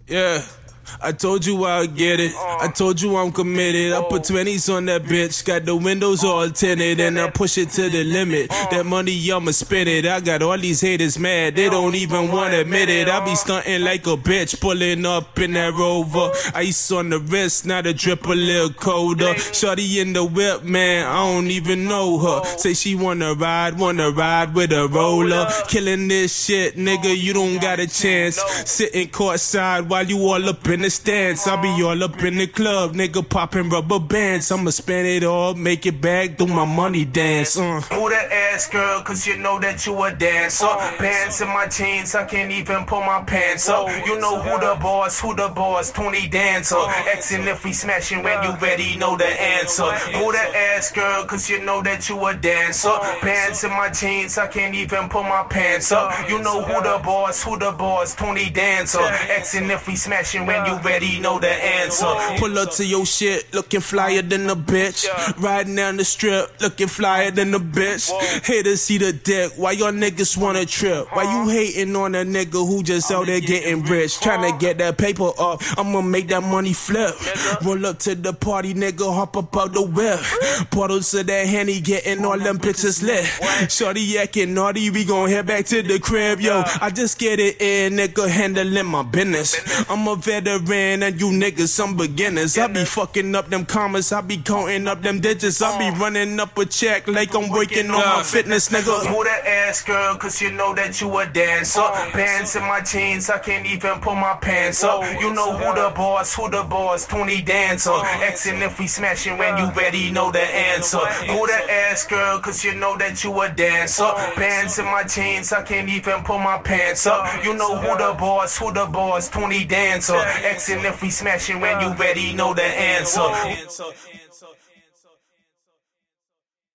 Yeah. I told you I'll get it. I told you I'm committed. I put 20s on that bitch. Got the windows all tinted and I push it to the limit. That money, I'ma spend it. I got all these haters mad. They don't even wanna admit it. I be stunting like a bitch, pulling up in that Rover. Ice on the wrist, now the drip a little colder. Shorty in the whip, man, I don't even know her. Say she wanna ride with a roller. Killing this shit, nigga, you don't got a chance. Sitting courtside while you all up in the stands. I be all up in the club, nigga, popping rubber bands. I'ma spend it all, make it back, do my money dance. Who that ass girl, cause you know that you a dancer. Pants in my jeans, I can't even pull my pants up. You know who the boss, Tony Dancer. Asking if we smashing when you ready, know the answer. Who that ass girl, cause you know that you a dancer. Pants in my jeans, I can't even pull my pants up. You know who the boss, Tony Dancer. Asking if we smashing when you ready, know the answer. Pull up to your shit, looking flyer than a bitch. Riding down the strip, looking flyer than a bitch. Haters see the dick, why y'all niggas wanna trip? Why you hating on a nigga who just out there getting rich? Tryna get that paper up, I'ma make that money flip. Roll up to the party, nigga, hop up out the whip. Bottles of that Henny, getting all them bitches lit. Shorty acting naughty, we gon' head back to the crib, yo. I just get it in, nigga, handling my business. I'm a veteran and you niggas some beginners. I be fucking up them commas, I be counting up them digits. I be running up a check like I'm working on my fitness, nigga. Who that ass girl, cause you know that you a dancer. Pants in my jeans, I can't even pull my pants up. You know who the boss, Tony Dancer. Asking if we smashing when you ready, know the answer. Who that ass girl, cause you know that you a dancer. Pants in my jeans, I can't even pull my pants up. You know who the boss, Tony Dancer. Asking if we smashing when you ready, know the answer.